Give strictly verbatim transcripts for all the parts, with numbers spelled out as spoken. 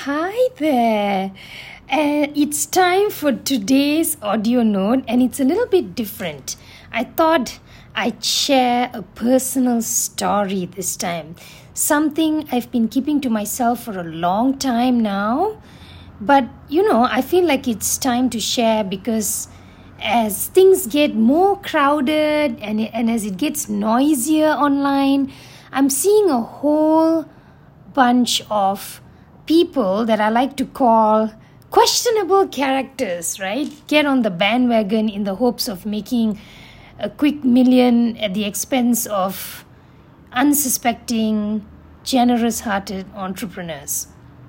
Hi there. Uh, it's time for today's audio note, and it's a little bit different. I thought I'd share a personal story this time. Something I've been keeping to myself for a long time now. But, you know, I feel like it's time to share because as things get more crowded and, and as it gets noisier online, I'm seeing a whole bunch of people that I like to call questionable characters, right? Get on the bandwagon in the hopes of making a quick million at the expense of unsuspecting, generous-hearted entrepreneurs.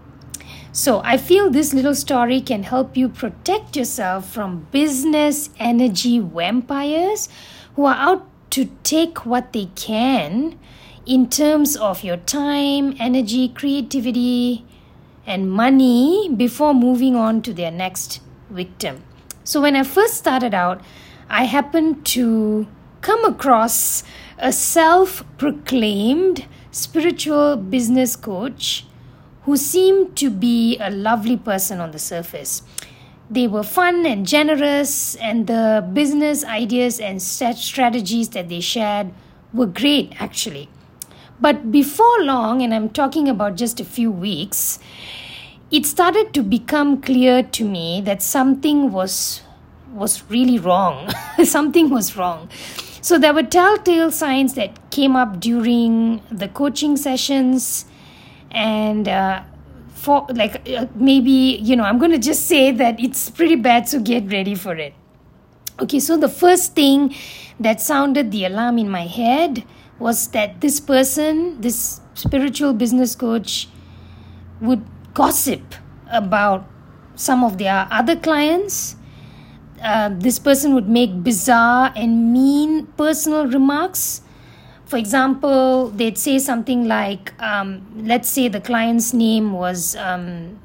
So I feel this little story can help you protect yourself from business energy vampires who are out to take what they can in terms of your time, energy, creativity, and money before moving on to their next victim. So when I first started out, I happened to come across a self-proclaimed spiritual business coach who seemed to be a lovely person on the surface. They were fun and generous, and the business ideas and strategies that they shared were great, actually. But before long, and I'm talking about just a few weeks, it started to become clear to me that something was was really wrong. Something was wrong. So there were telltale signs that came up during the coaching sessions, and uh, for like uh, maybe, you know, I'm going to just say that it's pretty bad, so get ready for it. Okay, so the first thing that sounded the alarm in my head was that this person, this spiritual business coach, would gossip about some of their other clients. Uh, this person would make bizarre and mean personal remarks. For example, they'd say something like, um, let's say the client's name was um,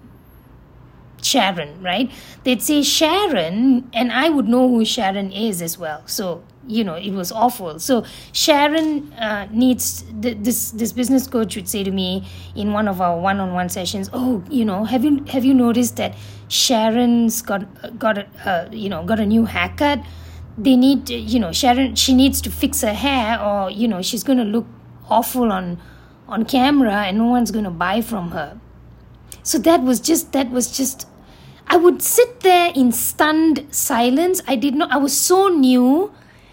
Sharon, right? They'd say Sharon, and I would know who Sharon is as well. So, you know, it was awful. So Sharon uh, needs, th- this this business coach would say to me in one of our one-on-one sessions, oh, you know, have you have you noticed that Sharon's got got a uh, you know got a new haircut? They need, you know, Sharon, she needs to fix her hair, or, you know, she's going to look awful on on camera and no one's going to buy from her. So that was just, that was just, I would sit there in stunned silence. I did not, I was so new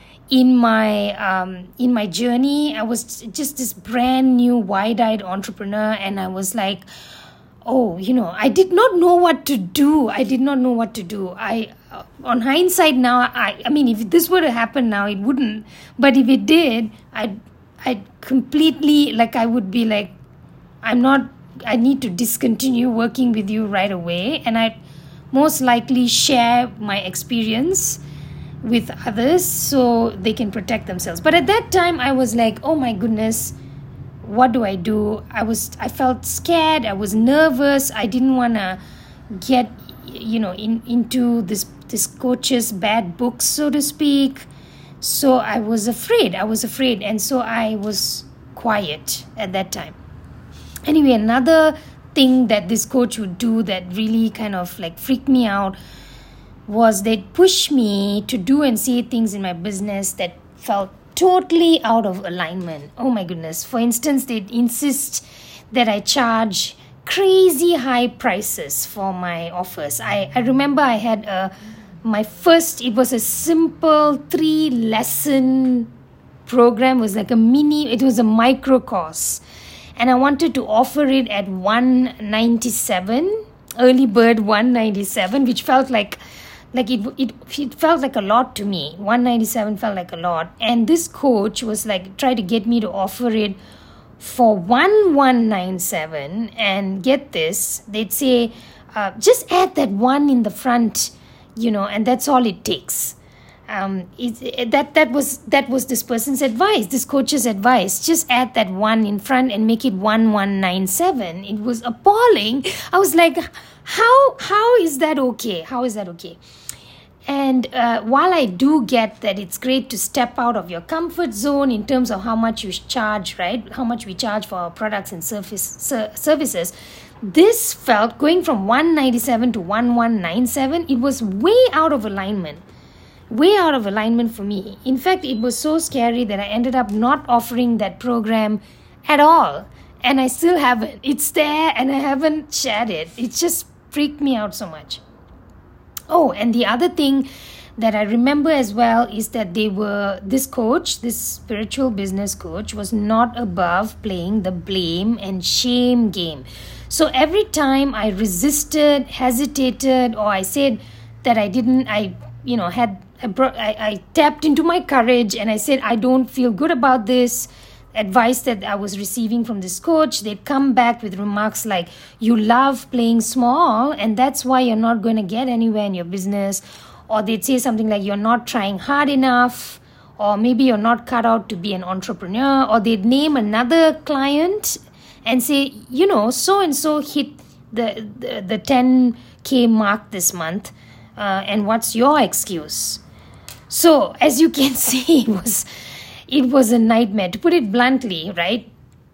in my, um, in my journey. I was just this brand new wide-eyed entrepreneur, and I was like, oh, you know, I did not know what to do. I did not know what to do. I, uh, on hindsight now, I, I mean, if this were to happen now, it wouldn't. But if it did, I'd, I'd completely, like, I would be like, I'm not, I need to discontinue working with you right away. And I'd most likely share my experience with others so they can protect themselves. But at that time, I was like, oh my goodness, what do I do? I was, I felt scared. I was nervous. I didn't want to get, you know, in into this this coach's bad books, so to speak. So I was afraid. I was afraid, and so I was quiet at that time. Anyway, another thing that this coach would do that really kind of like freaked me out was they'd push me to do and say things in my business that felt totally out of alignment. Oh my goodness. For instance, they'd insist that I charge crazy high prices for my offers. I, I remember I had a, my first, it was a simple three lesson program. It was like a mini, it was a micro course. And I wanted to offer it at one ninety-seven, early bird one ninety-seven, which felt like Like it, it, it felt like a lot to me. one ninety-seven felt like a lot. And this coach was like, try to get me to offer it for one one nine seven. And get this, they'd say, uh, just add that one in the front, you know, and that's all it takes. Um, it, it, that that was that was this person's advice, this coach's advice. Just add that one in front and make it one one nine seven. It was appalling. I was like, how how is that okay? How is that okay? And uh, while I do get that it's great to step out of your comfort zone in terms of how much you charge, right? How much we charge for our products and service, ser- services. This felt, going from one ninety-seven to eleven ninety-seven, it was way out of alignment. Way out of alignment for me. In fact, it was so scary that I ended up not offering that program at all. And I still haven't. It's there and I haven't shared it. It just freaked me out so much. Oh, and the other thing that I remember as well is that they were, this coach, this spiritual business coach, was not above playing the blame and shame game. So every time I resisted, hesitated, or I said that I didn't, I, you know, had, I, brought, I, I tapped into my courage and I said, I don't feel good about this advice that I was receiving from this coach, they'd come back with remarks like, you love playing small and that's why you're not going to get anywhere in your business. Or they'd say something like, you're not trying hard enough, or maybe you're not cut out to be an entrepreneur. Or they'd name another client and say, you know, so-and-so hit the, the, the ten K mark this month, uh, and what's your excuse? So, as you can see, it was... It was a nightmare. To put it bluntly, right?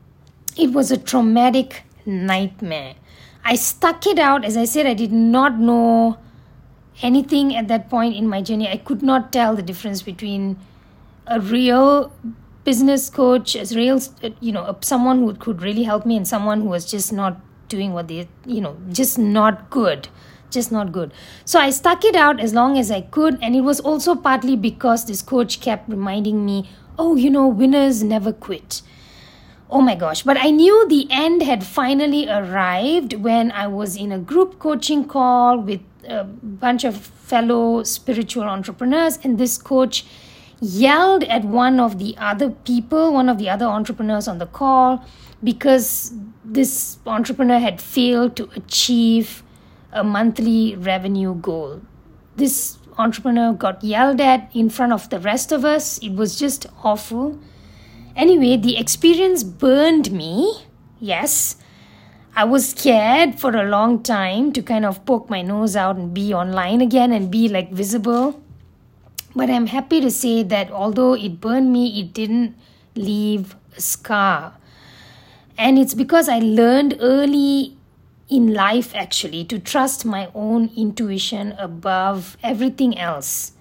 It was a traumatic nightmare. I stuck it out. As I said, I did not know anything at that point in my journey. I could not tell the difference between a real business coach, as real, you know, someone who could really help me and someone who was just not doing what they, you know, just not good. Just not good. So I stuck it out as long as I could. And it was also partly because this coach kept reminding me, oh, you know, winners never quit. Oh my gosh. But I knew the end had finally arrived when I was in a group coaching call with a bunch of fellow spiritual entrepreneurs. And this coach yelled at one of the other people, one of the other entrepreneurs on the call, because this entrepreneur had failed to achieve a monthly revenue goal. This entrepreneur got yelled at in front of the rest of us. It was just awful. Anyway, the experience burned me. Yes, I was scared for a long time to kind of poke my nose out and be online again and be like visible. But I'm happy to say that although it burned me, it didn't leave a scar. And it's because I learned early in life, actually, to trust my own intuition above everything else.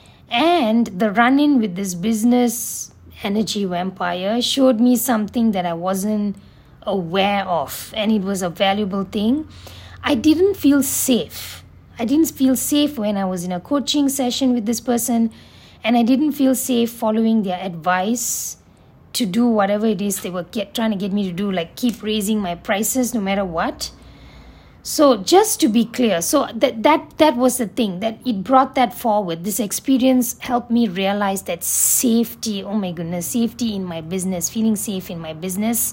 And the run-in with this business energy vampire showed me something that I wasn't aware of, and it was a valuable thing. I didn't feel safe. I didn't feel safe when I was in a coaching session with this person, and I didn't feel safe following their advice to do whatever it is they were get, trying to get me to do, like keep raising my prices no matter what. So just to be clear, so that, that that was the thing, that it brought that forward. This experience helped me realize that safety, oh my goodness, safety in my business, feeling safe in my business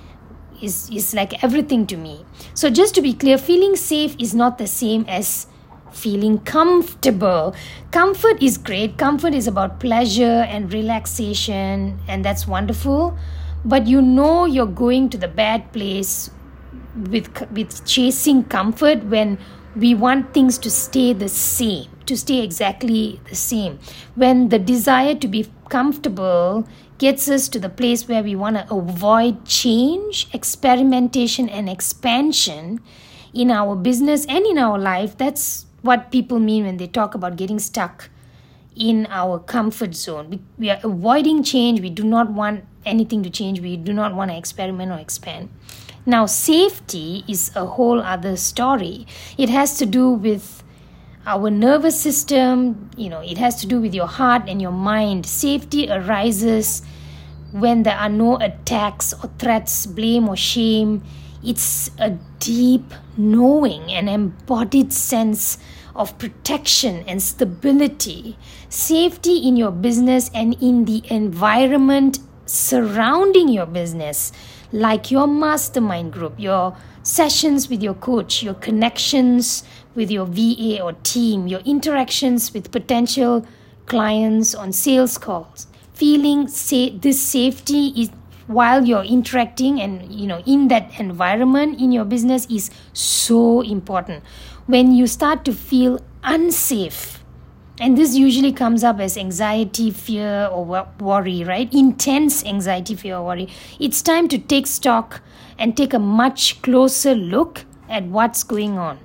is, is like everything to me. So just to be clear, feeling safe is not the same as feeling comfortable. Comfort is great. Comfort is about pleasure and relaxation, and that's wonderful. But you know you're going to the bad place with with chasing comfort when we want things to stay the same, to stay exactly the same. When the desire to be comfortable gets us to the place where we want to avoid change, experimentation, and expansion in our business and in our life, that's what people mean when they talk about getting stuck in our comfort zone. We, we are avoiding change. We do not want anything to change. We do not want to experiment or expand. Now, safety is a whole other story. It has to do with our nervous system, you know, it has to do with your heart and your mind. Safety arises when there are no attacks or threats, blame or shame. It's a deep knowing, an embodied sense of protection and stability. Safety in your business and in the environment surrounding your business, like your mastermind group, your sessions with your coach, your connections with your V A or team, your interactions with potential clients on sales calls. Feeling sa- this safety is while you're interacting and, you know, in that environment in your business is so important. When you start to feel unsafe, and this usually comes up as anxiety, fear, or worry, right? Intense anxiety, fear, or worry. It's time to take stock and take a much closer look at what's going on.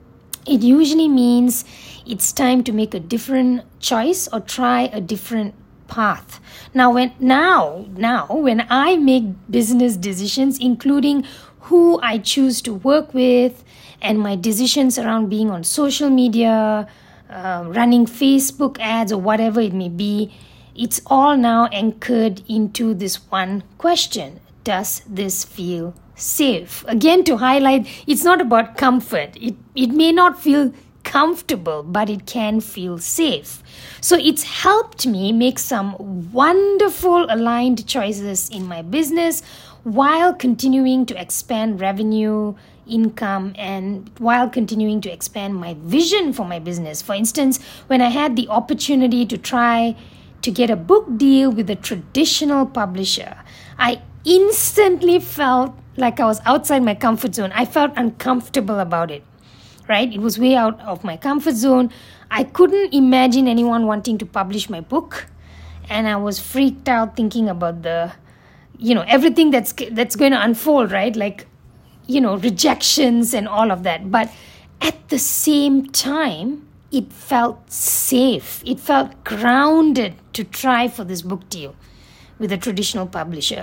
It usually means it's time to make a different choice or try a different path. Now, when now, now, when I make business decisions, including who I choose to work with and my decisions around being on social media, uh, running Facebook ads or whatever it may be, it's all now anchored into this one question. Does this feel safe? Again, to highlight, it's not about comfort. It, it may not feel comfortable, but it can feel safe. So it's helped me make some wonderful aligned choices in my business while continuing to expand revenue, income, and while continuing to expand my vision for my business. For instance, when I had the opportunity to try to get a book deal with a traditional publisher, I instantly felt like I was outside my comfort zone. I felt uncomfortable about it, right? It was way out of my comfort zone. I couldn't imagine anyone wanting to publish my book. And I was freaked out thinking about the, you know, everything that's that's going to unfold, right? Like, you know, rejections and all of that. But at the same time, it felt safe. It felt grounded to try for this book deal with a traditional publisher.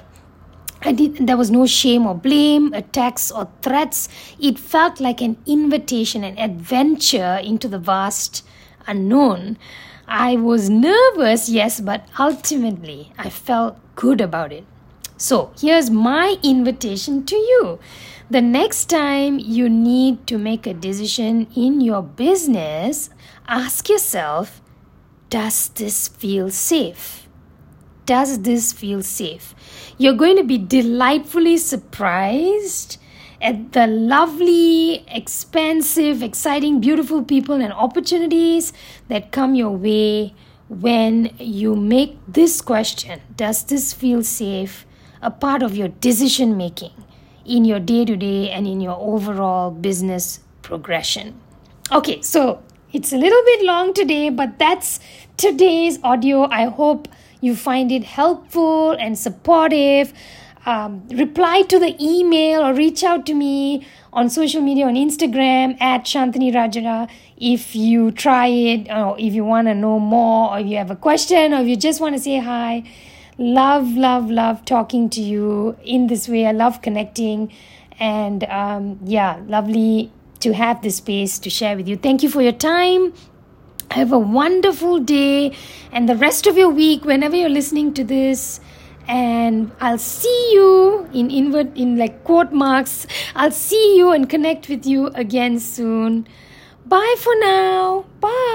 I did, there was no shame or blame, attacks or threats. It felt like an invitation, an adventure into the vast unknown. I was nervous, yes, but ultimately I felt good about it. So here's my invitation to you. The next time you need to make a decision in your business, ask yourself, does this feel safe? Does this feel safe? You're going to be delightfully surprised at the lovely, expansive, exciting, beautiful people and opportunities that come your way when you make this question, does this feel safe, a part of your decision making in your day-to-day and in your overall business progression. Okay, so it's a little bit long today, but that's today's audio. I hope you find it helpful and supportive. Um, reply to the email or reach out to me on social media, on Instagram at Shantini Rajara if you try it, or if you want to know more, or if you have a question, or if you just want to say hi. Love, love, love talking to you in this way. I love connecting, and um, yeah, lovely to have this space to share with you. Thank you for your time. Have a wonderful day and the rest of your week whenever you're listening to this. And I'll see you in invert in like quote marks. I'll see you and connect with you again soon. Bye for now. Bye.